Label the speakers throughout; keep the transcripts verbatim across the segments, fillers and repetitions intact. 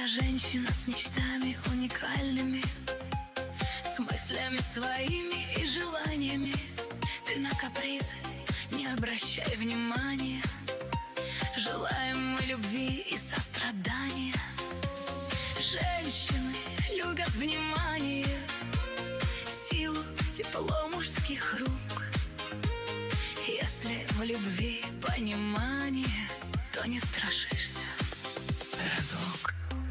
Speaker 1: Я женщина с мечтами уникальными, с мыслями своими и желаниями. Ты на капризы не обращай внимания. Желаем мы любви и сострадания. Женщины любят внимание, силу, тепло мужских рук. Если в любви понимание, то не страшишься разлук.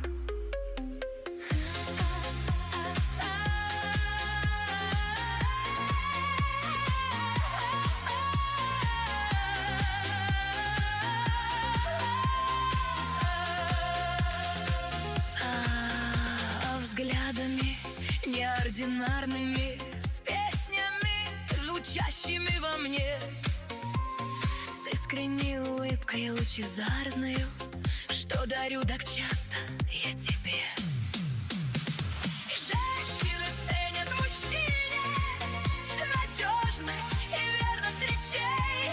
Speaker 1: Со взглядами неординарными, с песнями, звучащими во мне, с искренней улыбкой лучезарною, что дарю так часто я тебе. Женщины ценят в мужчине надежность и верность речей.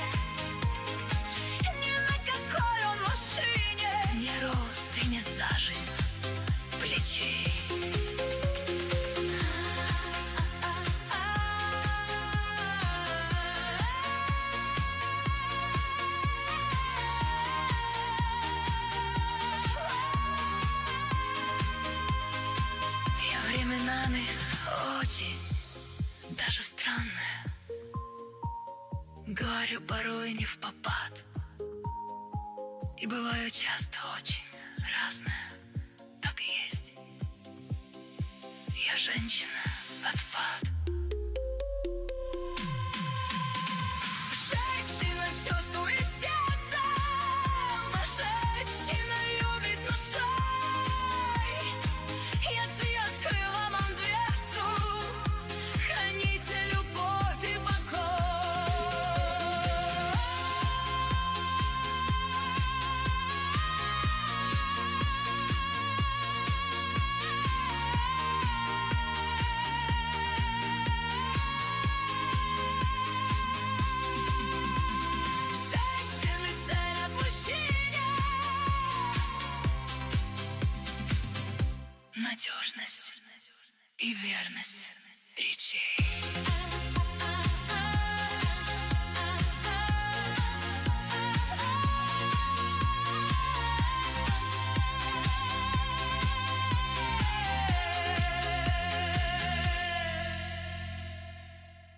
Speaker 1: Ни на какой он машине не рост и не зажим плечей. Временами очень даже странная, говорю порой не впопад, и бываю часто очень разная. Так и есть. Я женщина отпад. Женщина чувствует сердцем, а женщина любит душой. Если открыла вам дверцу, храните любовь и покой. Женщины ценят в мужчине надежность и верность речей.